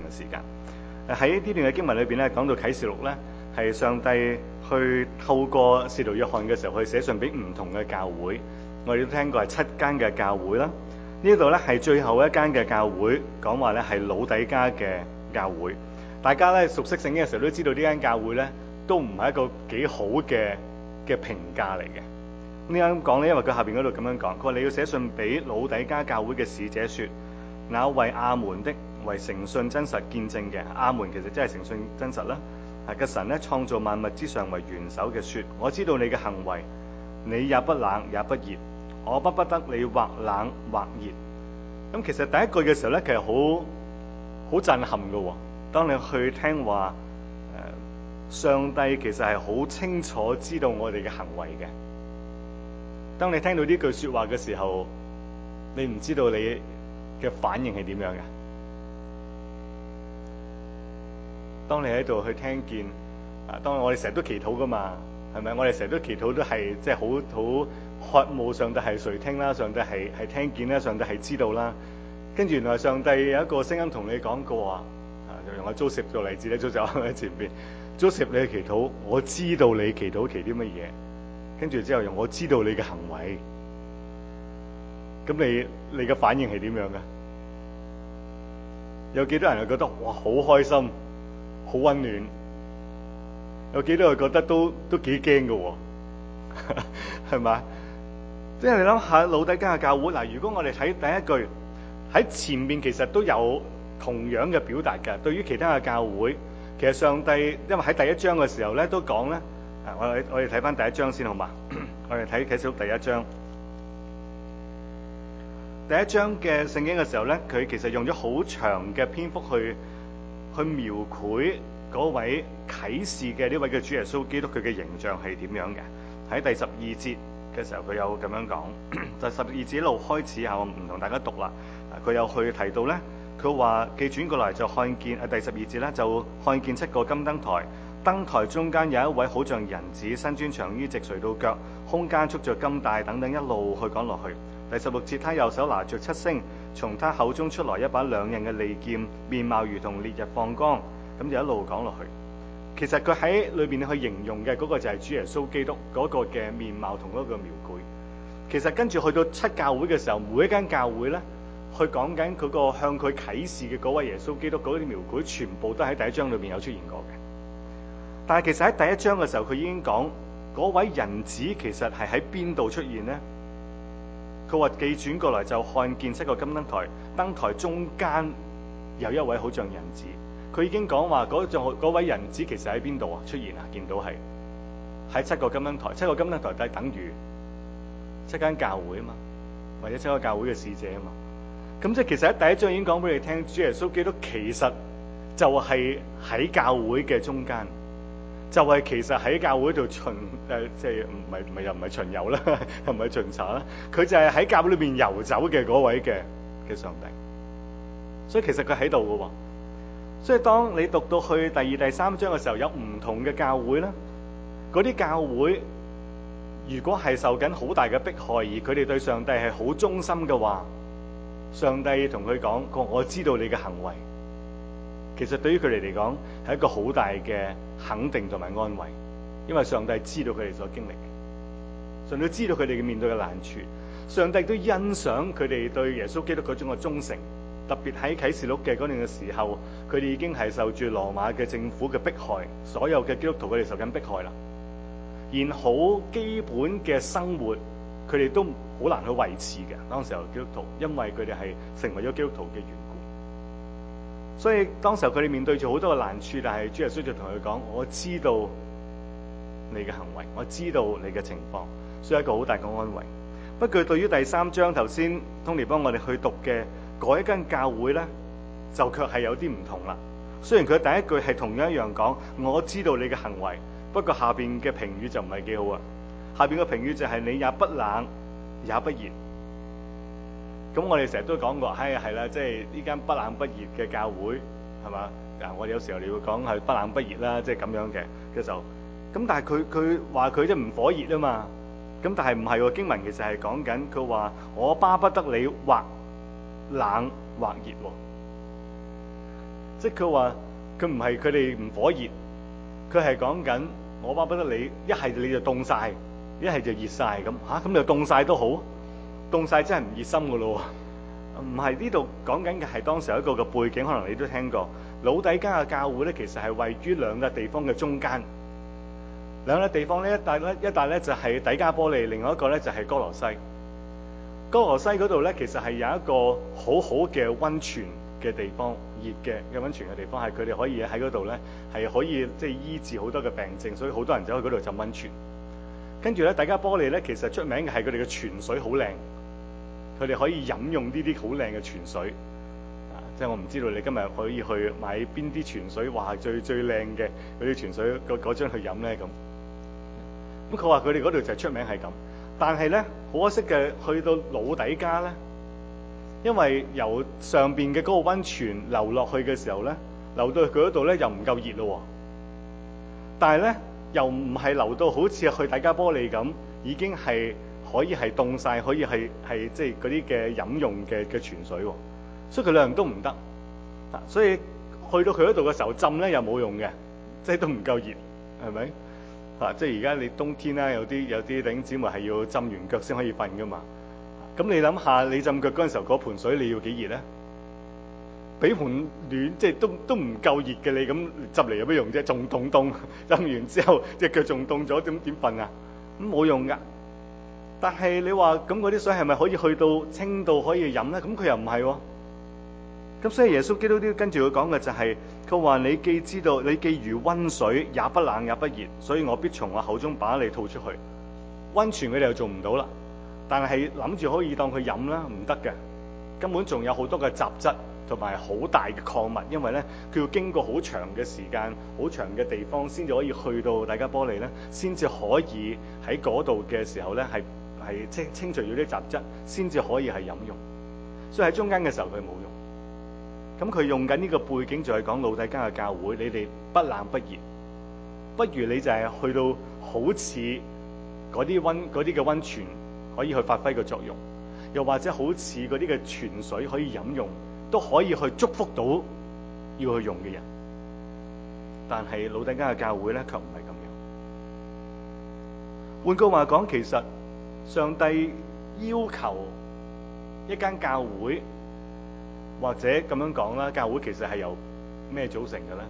嘅時間。喺呢段嘅經文裏邊咧，講到啟示錄咧，係上帝去透過使徒約翰嘅時候去寫信俾唔同嘅教會。我哋都聽過係7間嘅教會啦。呢度咧係最後一間嘅教會，講話咧係老底嘉嘅教會。大家咧熟悉聖經嘅時候都知道呢間教會咧都唔係一個幾好嘅評價嚟嘅。點解咁講咧？因為佢下邊嗰度咁樣講，佢話你要寫信俾老底嘉教會嘅使者說，那為阿門的，為誠信真實見證嘅，阿門其實真係誠信真實啦。係嘅神咧創造萬物之上為元首嘅說，我知道你嘅行為，你也不冷也不熱，我不得你或冷或熱。咁其實第一句嘅時候咧，其實好震撼嘅喎。當你去聽話，上帝其實係好清楚知道我哋嘅行為嘅。當你聽到呢句說話嘅時候，你唔知道你嘅反應係點樣嘅。當你喺度去聽見，當然我哋成日都祈禱噶嘛，係咪？我哋成日都祈禱都係即係好渴慕上帝係垂聽啦，上帝係聽見啦，上帝係知道啦。跟住原來上帝有一個聲音同你講過話，就用阿 Joseph 做例子咧，Joseph 喺前邊 ，Joseph 你去祈禱，我知道你祈禱祈啲乜嘢，跟住之後用我知道你嘅行為，咁你嘅反應係點樣嘅？有幾多人係覺得哇好開心，好溫暖？有幾多人覺得都幾驚嘅喎？係咪？即係你諗下老底嘉嘅教會嗱，如果我哋睇第一句喺前面，其實都有同樣嘅表達嘅。對於其他嘅教會，其實上帝因為喺第一章嘅時候咧都講咧，我哋睇翻第一章先好嘛？我哋睇啟示錄第一章。第一章嘅聖經嘅時候咧，佢其實用咗好長嘅篇幅去描繪嗰位啟示嘅呢位嘅主耶穌基督佢嘅形象係點樣嘅。喺第12節嘅時候，佢有咁樣講，就12節一路開始我唔同大家讀啦。佢有去提到咧，佢話既轉過來就看見第12節咧，就看見7個金燈台，燈台中間有一位好像人子，身穿長衣直垂到腳，胸間束着金帶等等，一路去講落去。第16節，他右手拿着7星，從他口中出來一把兩刃嘅利劍，面貌如同烈日放光，咁就一路講落去。其實佢喺裏邊去形容嘅嗰個就係主耶穌基督嗰個嘅面貌同嗰個描繪。其實跟住去到7教會嘅時候，每一間教會咧，去講緊嗰個向佢啟示嘅嗰位耶穌基督嗰啲描繪，全部都喺第一章裏邊有出現過嘅。但係其實喺第一章嘅時候，佢已經講嗰位人子其實係喺邊度出現呢？佢話既轉過來就看見7個金燈台，燈台中間有一位好像人子。佢已經講話嗰位人子其實喺邊度啊？出現啊？見到係喺7個金燈台，7個金燈台就係等於7間教會啊嘛，或者7個教會嘅使者啊嘛。咁即係其實喺第一章已經講俾你聽，主耶穌基督其實就係喺教會嘅中間，就係其實喺教會度即係又唔係巡遊啦，又唔係巡查啦，佢就係喺教會裏邊遊走嘅嗰位嘅上帝。所以其實佢喺度嘅喎。所以當你讀到去第2、第3章嘅時候，有唔同嘅教會啦，嗰啲教會如果係受緊好大嘅迫害，而佢哋對上帝係好忠心嘅話，上帝同佢講：我知道你嘅行為。其實對於佢哋嚟講係一個好大嘅肯定同埋安慰，因為上帝知道佢哋所經歷嘅，上帝知道佢哋嘅面對嘅難處，上帝都欣賞佢哋對耶穌基督嗰種嘅忠誠。特別喺啟示錄嘅嗰段嘅時候，佢哋已經係受住羅馬嘅政府嘅迫害，所有嘅基督徒佢哋受緊迫害啦。連好基本嘅生活，佢哋都好難去維持嘅。當時候基督徒，因為佢哋係成為咗基督徒嘅緣故，所以當時候佢哋面對住好多嘅難處，但係主耶穌就同佢講：我知道你嘅行為，我知道你嘅情況，所以一個好大嘅安慰。不過對於第3章頭先 Tony 幫我哋去讀嘅嗰一間教會咧，就卻係有啲唔同啦。雖然佢第一句係同樣一樣講：我知道你嘅行為，不過下邊嘅評語就唔係幾好啊。下邊嘅評語就係你也不冷也不熱。咁我哋成日都講過，係啦，即係呢間不冷不熱嘅教會係嘛？我哋有時候你會講係不冷不熱啦，即係咁樣嘅時候。咁但係佢話佢即係唔火熱啊嘛。咁但係唔係喎，經文其實係講緊佢話我巴不得你或冷或熱喎。 即係佢話佢唔係佢哋唔火熱，佢係講緊我巴不得你一係你就凍晒，一係就熱晒咁嚇，咁就凍晒都好，凍晒真係唔熱心噶咯喎。唔係，呢度講緊嘅係當時有一個嘅背景，可能你都聽過。老底嘉嘅教會咧，其實係位於兩笪地方嘅中間。兩笪地方呢，一笪咧就係底加波利，另外一個咧就係哥羅西。哥羅西嗰度咧，其實係有一個好好嘅溫泉嘅地方，熱嘅溫泉嘅地方，係佢哋可以喺嗰度咧係可以即係醫治好多嘅病症，所以好多人走去嗰度浸溫泉。跟住咧，底加波利咧，其實出名嘅係佢哋嘅泉水好靚，佢哋可以飲用呢啲好靚嘅泉水。即係我唔知道你今日可以去買邊啲泉水，話最靚嘅嗰啲泉水嗰樽去飲咧咁。咁佢話佢哋嗰度就係出名係咁，但係咧好可惜嘅，去到老底嘉咧，因為由上邊嘅嗰個溫泉流落去嘅時候咧，流到佢嗰度咧又唔夠熱咯。但係咧又唔係流到好似去底加波利咁，已經係可以係凍晒，可以係即係嗰啲嘅飲用嘅泉水喎。所以佢兩樣都唔得，所以去到佢嗰度嘅時候浸咧又冇用嘅，即係都唔夠熱，係咪？即係而家你冬天啦，有啲弟兄姊妹係要浸完腳先可以瞓噶嘛。咁你諗下，你浸腳嗰陣時候嗰盆水你要幾熱咧？俾盆暖，即係都唔夠熱嘅，你咁浸嚟有咩用啫？仲凍，浸完之後隻腳仲凍咗，點瞓啊？咁冇用噶。但係你話咁嗰啲水係咪可以去到清到可以飲咧？咁佢又唔係喎。咁所以耶穌基督都跟住佢講嘅就係，佢話你既知道，你既如溫水，也不冷也不熱，所以我必從我口中把你吐出去。溫泉佢哋又做唔到啦，但係諗住可以當佢飲啦，唔得嘅，根本仲有好多嘅雜質同埋好大嘅礦物，因為咧佢要經過好長嘅時間、好長嘅地方先至可以去到底加波利咧，先至可以喺嗰度嘅時候咧係清除咗啲雜質，先至可以係飲用。所以喺中間嘅時候佢冇用。咁佢用緊呢個背景就係講老底嘉嘅教會，你哋不冷不熱，不如你就係去到好似嗰啲嘅溫泉可以去發揮個作用，又或者好似嗰啲嘅泉水可以飲用，都可以去祝福到要去用嘅人。但係老底嘉嘅教會咧，卻唔係咁樣。換句話講，其實上帝要求一間教會。或者咁樣講啦，教會其實係由咩組成嘅咧？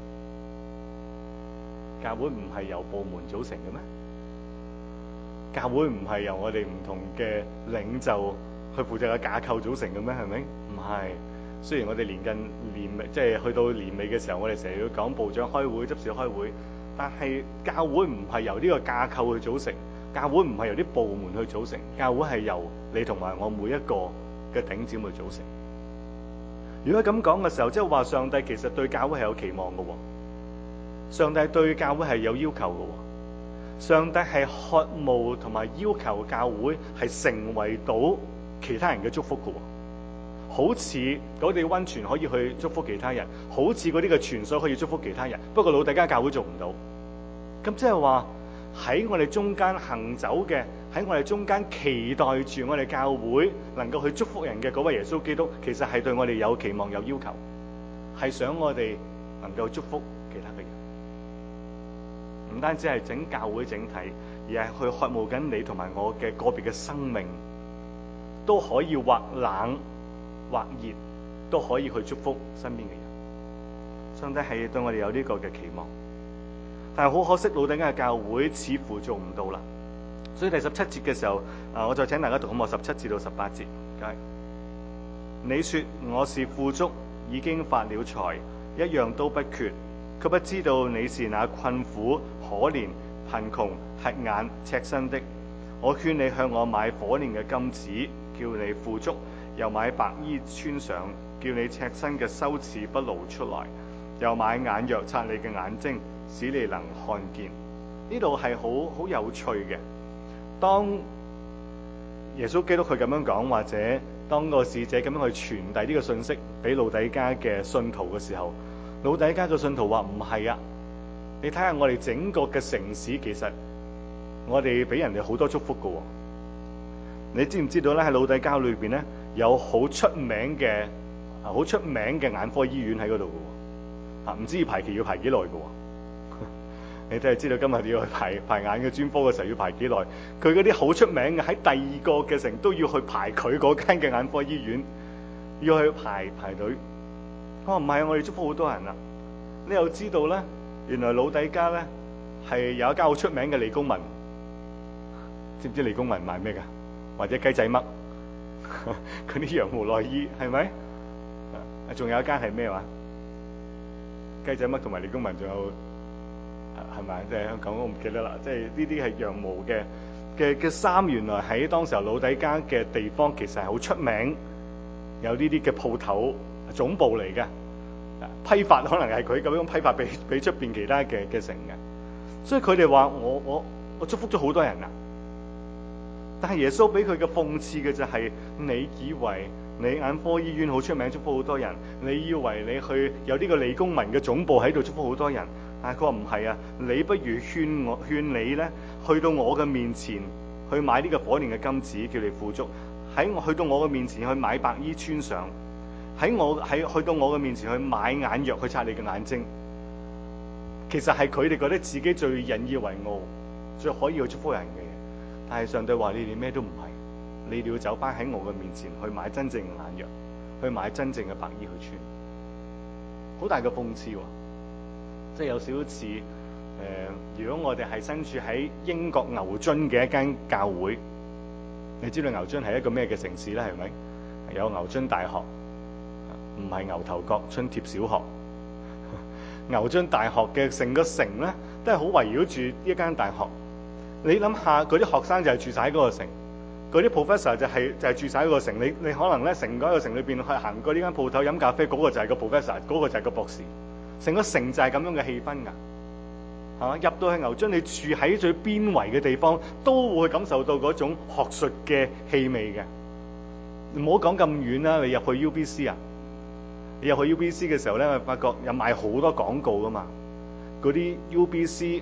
教會唔係由部門組成嘅咩？教會唔係由我哋唔同嘅領袖去負責嘅架構組成嘅咩？係咪？唔係。雖然我哋年尾，即係去到年尾嘅時候，我哋成日要講部長開會、執事開會，但係教會唔係由呢個架構去組成，教會唔係由啲部門去組成，教會係由你同埋我每一個嘅弟兄姊妹組成。如果咁講嘅時候，即係話上帝其實對教會係有期望嘅，上帝對教會係有要求嘅，上帝係渴慕同埋要求教會係成為到其他人嘅祝福嘅，好似嗰啲溫泉可以去祝福其他人，好似嗰啲嘅泉水可以祝福其他人。不過老底嘉教會做唔到，咁即係話喺我哋中間行走嘅，喺我哋中間期待住我哋教會能夠去祝福人嘅嗰位耶穌基督，其實係對我哋有期望有要求，係想我哋能夠祝福其他嘅人，唔單止係整教會整體，而係去渴慕緊你同埋我嘅個別嘅生命都可以或冷或熱，都可以去祝福身邊嘅人。上帝係對我哋有呢個嘅期望。但係好可惜，老底嘉嘅教會似乎做唔到啦。所以第17節嘅時候，我再請大家讀好冇？17至到18節。你說我是富足，已經發了財，一樣都不缺，卻不知道你是那困苦、可憐、貧窮、瞎眼、赤身的。我勸你向我買火煉嘅金子，叫你富足；又買白衣穿上，叫你赤身嘅羞恥不露出來；又買眼藥擦你嘅眼睛，使你能看見。呢度係好有趣嘅。當耶穌基督佢咁樣講，或者當個使者咁樣去傳遞呢個信息俾老底嘉嘅信徒嘅時候，老底嘉嘅信徒話唔係啊！你睇下我哋整個嘅城市，其實我哋俾人哋好多祝福㗎喎。你知唔知道咧？喺老底嘉裏邊咧，有好出名嘅眼科醫院喺嗰度㗎喎。 唔知要排期要排幾耐嘅喎。你真係知道今日你要去排眼嘅專科嘅時候要排幾耐？佢嗰啲好出名嘅喺第二個嘅城都要去排佢嗰間嘅眼科醫院，要去排隊。我話唔係啊，我哋祝福好多人啊。你又知道咧，原來老底家咧係有一間好出名嘅利公民，知唔知利公民賣咩㗎？或者雞仔嘜嗰啲羊毛內衣係咪？仲有一間係咩話？雞仔嘜同埋利公民仲有。係咪？即係香港我唔記得啦。即係呢啲係羊毛嘅衫，原來喺當時候老底家嘅地方其實係好出名，有呢啲嘅鋪頭總部嚟嘅。批發可能係佢咁樣批發俾出邊其他嘅城嘅。所以佢哋話我祝福咗好多人啊。但係耶穌俾佢嘅諷刺嘅就係，你以為你眼科醫院好出名，祝福好多人，你以為你去有呢個利公民嘅總部喺度祝福好多人。但係佢話唔係啊，你不如勸你咧，去到我嘅面前去買呢個火煉嘅金子，叫你富足；去到我嘅面前去買白衣穿上；去到我嘅面前去買眼藥去擦你嘅眼睛。其實係佢哋覺得自己最引以為傲、最可以去祝福人嘅嘢。但係上帝話：你哋咩都唔係，你哋要走翻喺我嘅面前去買真正嘅眼藥，去買真正嘅白衣去穿。好大嘅諷刺喎！即係有少少似如果我哋係身處喺英國牛津嘅一間教會，你知道牛津係一個咩嘅城市咧？係咪有牛津大學？唔係牛頭角春貼小學。牛津大學嘅成個城咧，都係好圍繞住呢一間大學。你諗下，嗰啲學生就係住晒喺嗰個城，嗰啲 professor 就係住晒喺個城。你可能咧，成嗰個城裏邊去行過呢間鋪頭飲咖啡，嗰個就係個 professor，嗰個就係個博士。成個城就係咁樣嘅氣氛㗎，係嘛？入到去牛津，你住喺最邊圍嘅地方，都會感受到嗰種學術嘅氣味嘅。唔好講咁遠啦，你入去 UBC 啊，你入去 UBC 嘅時候咧，發覺有賣好多廣告㗎嘛。嗰啲 UBC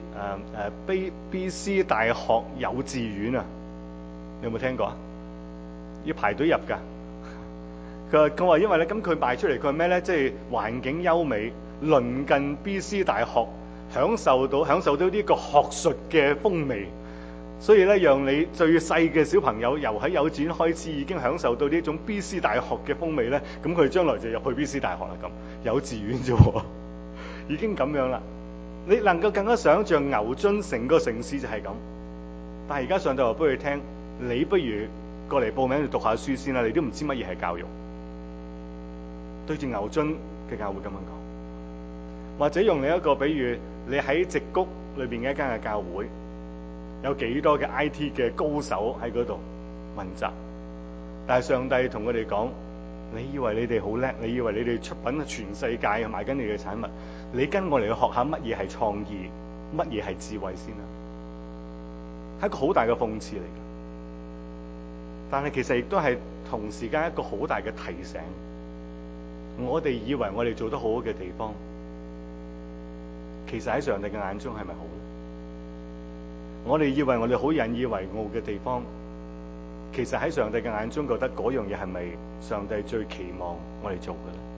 BC 大學幼稚園啊，你有冇聽過啊？要排隊入㗎。佢話因為咧，咁佢賣出嚟佢係咩咧？即係環境優美。鄰近 BC 大學，享受到呢個學術嘅風味，所以咧，讓你最細嘅小朋友由喺幼稚園開始已經享受到呢種 BC 大學嘅風味咧，咁佢將來就入去 BC 大學啦。咁幼稚園啫喎，已經咁樣啦。你能夠更加想像牛津成個城市就係咁，但係而家上帝話俾佢聽，你不如過嚟報名讀下書先啦，你都唔知乜嘢係教育。對住牛津嘅教會咁樣講。或者用你一個比喻，你喺矽谷裏邊嘅一間嘅教會，有幾多嘅 IT 嘅高手喺嗰度問責？但係上帝同佢哋講：你以為你哋好叻？你以為你哋出品全世界賣緊你嘅產物？你跟我嚟去學下乜嘢係創意，乜嘢係智慧先啦？係一個好大嘅諷刺嚟嘅，但係其實亦都係同時間一個好大嘅提醒。我哋以為我哋做得好好嘅地方，其實喺上帝嘅眼中係咪好咧？我哋以為我哋好引以為傲嘅地方，其實喺上帝嘅眼中覺得嗰樣嘢係咪上帝最期望我哋做嘅咧？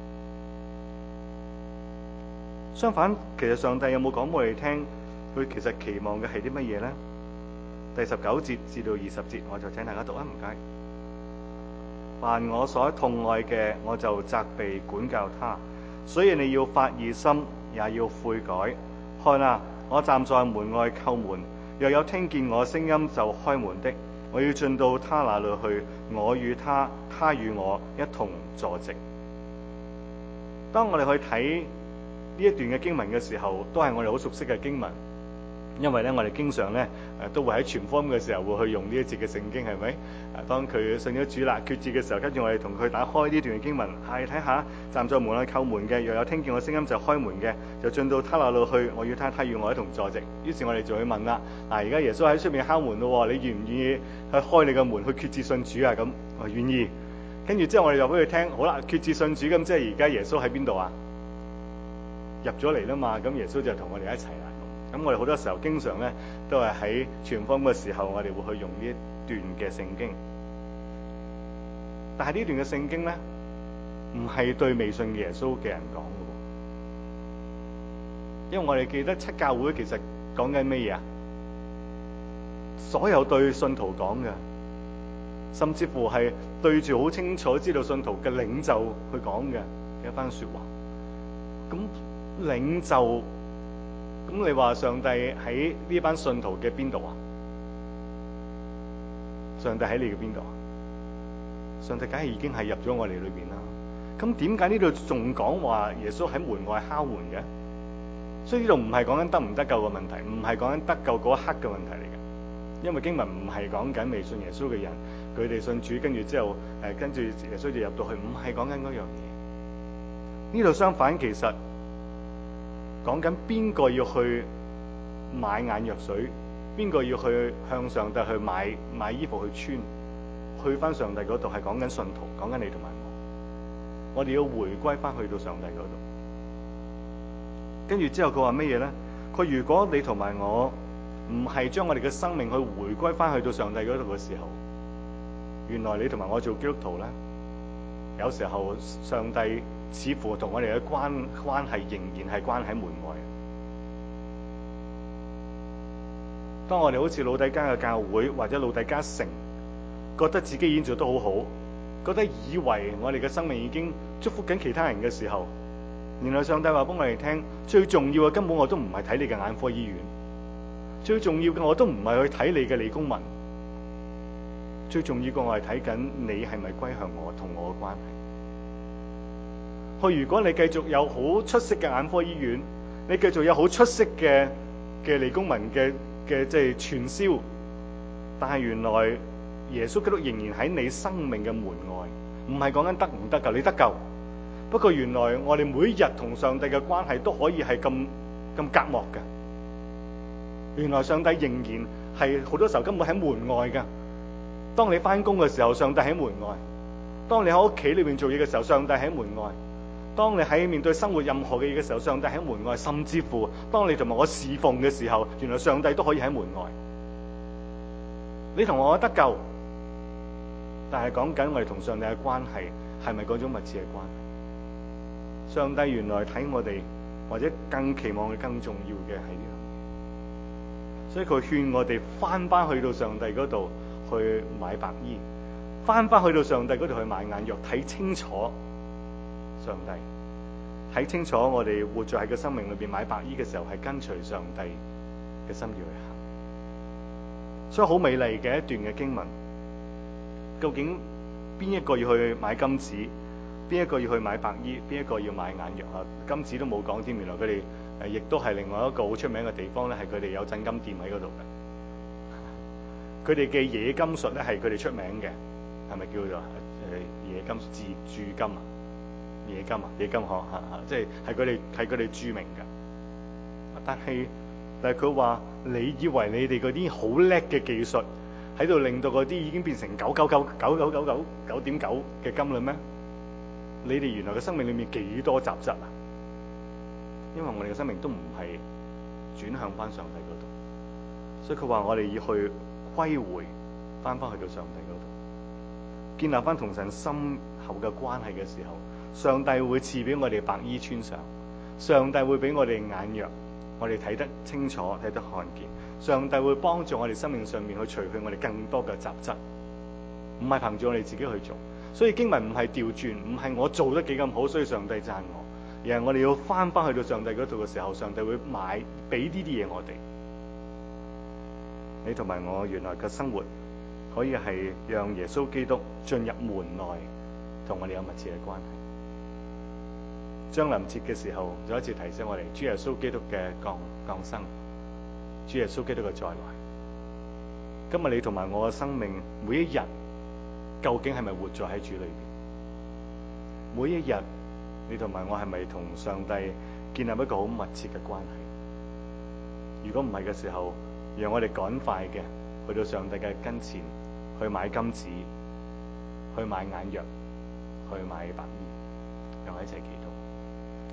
相反，其實上帝有冇講俾我哋聽，佢其實期望嘅係啲乜嘢咧？第19節至到20節，我就請大家讀啊，唔該。凡我所痛愛嘅，我就責備管教他，所以你要發熱心，也要悔改。看啊，我站在門外叩門，若有聽見我聲音就開門的，我要進到他那裏去，我與他，他與我一同坐席。當我哋去睇呢一段嘅經文嘅時候，都係我哋好熟悉嘅經文，因為咧我哋經常咧都會喺傳福音嘅時候會去用呢一節嘅聖經，係咪？當佢信咗主啦，決志嘅時候，跟住我哋同佢打開呢段嘅經文，係睇下站在門外叩門嘅，若有聽見我聲音就開門嘅，就進到他那裏去，我與他，他與我一同坐席。於是我哋就去問啦，而家耶穌喺出面敲門咯，你願唔願意去開你個門去決志信主啊？咁我願意。跟住之後我哋就俾佢聽，好啦，決志信主，咁即係而家耶穌喺邊度啊？入咗嚟啦嘛，咁耶穌就同我哋一齊啦。咁我哋好多時候經常咧都係喺傳福音嘅時候，我哋會去用呢一段嘅聖經。但係呢段嘅聖經咧，唔係對未信耶穌嘅人講嘅喎， 因為我哋記得七教會其實講緊咩嘢啊？所有對信徒講嘅，甚至乎係對住好清楚知道信徒嘅領袖去講嘅一番說話。咁領袖，咁你話上帝喺呢班信徒嘅邊度啊？上帝喺你嘅邊度啊？上帝梗係已經係入咗我哋裏邊啦。咁點解呢度仲講話耶穌喺門外敲門嘅？所以呢度唔係講緊得唔得救嘅問題，唔係講緊得救嗰一刻嘅問題嚟嘅。因為經文唔係講緊未信耶穌嘅人，佢哋信主跟住之後跟住耶穌就入到去，唔係講緊嗰樣嘢。呢度相反，其實講緊邊個要去買眼藥水，邊個要去向上帝去買衣服去穿，去翻上帝嗰度，係講緊信徒，講緊你同埋我。我哋要回歸翻去到上帝嗰度。跟住之後佢話乜嘢咧？佢如果你同埋我唔係將我哋嘅生命去回歸翻去到上帝嗰度嘅時候，原來你同埋我做基督徒咧，有時候上帝似乎同我哋嘅關係仍然係關喺門外。當我哋好似老底嘉嘅教會或者老底嘉城，覺得自己已經做得好好，覺得以為我哋嘅生命已經祝福緊其他人嘅時候，原來上帝話俾我哋聽，最重要嘅根本我都唔係睇你嘅眼科醫院，最重要嘅我都唔係去睇你嘅理工文，最重要嘅我係睇緊你係咪歸向我同我嘅關係。如果你繼續有好出色嘅眼科醫院，你繼續有好出色嘅理工文嘅即係傳銷，但係原來耶穌基督仍然喺你生命嘅門外，唔係講緊得唔得救，你得救。不過原來我哋每日同上帝嘅關係都可以係咁隔膜嘅。原來上帝仍然係好多時候根本喺門外噶。當你翻工嘅時候，上帝喺門外；當你喺屋企裏面做嘢嘅時候，上帝喺門外；當你喺面對生活任何嘅嘢嘅時候，上帝喺門外。甚至乎當你同埋我侍奉嘅時候，原來上帝都可以喺門外。你同我得救，但係講緊我哋同上帝嘅關係係咪嗰種密切嘅關係？上帝原來睇我哋，或者更期望佢更重要嘅係呢樣嘢，所以佢勸我哋翻去到上帝嗰度去買白衣，翻去到上帝嗰度去買眼藥，睇清楚上帝，睇清楚我哋活在喺個生命裏邊買白衣嘅時候係跟隨上帝嘅心意去行。所以好美麗嘅一段嘅經文，究竟邊一個要去買金子，邊一個要去買白衣，邊一個要買眼藥啊？金子都冇講添，原來佢哋亦都係另外一個好出名嘅地方咧，係佢哋有鎮金店喺嗰度嘅。佢哋嘅冶金術咧係佢哋出名嘅，係咪叫做冶金鑄金啊？冶金啊，冶金嗬嚇，即係佢哋著名嘅。但係佢話：你以為你哋嗰啲好叻嘅技術喺度令到嗰啲已經變成99999.9嘅金嘞咩？你哋原來嘅生命裏面幾多雜質啊？因為我哋嘅生命都唔係轉向翻上帝嗰度，所以佢話我哋要去歸回翻去到上帝嗰度，建立翻同神深厚嘅關係嘅時候，上帝會賜俾我哋白衣穿上，上帝會俾我哋眼藥，我哋睇得清楚，睇得看見。上帝會幫助我哋生命上面去除去我哋更多嘅雜質，唔係憑住我哋自己去做。所以經文唔係調轉，唔係我做得幾咁好，所以上帝讚我，而係我哋要翻去到上帝嗰度嘅時候，上帝會俾呢啲嘢我哋。你同埋我原來嘅生活可以係讓耶穌基督進入門內，同我哋有密切嘅關係。將臨節嘅時候，再一次提醒我哋，主耶穌基督嘅降生，主耶穌基督嘅再來。今日你同埋我嘅生命，每一日究竟係咪活在喺主裏邊？每一日你同埋我係咪同上帝建立一個好密切嘅關係？如果唔係嘅時候，讓我哋趕快嘅去到上帝嘅跟前，去買金子，去買眼藥，去買白衣，讓我一齊祈禱。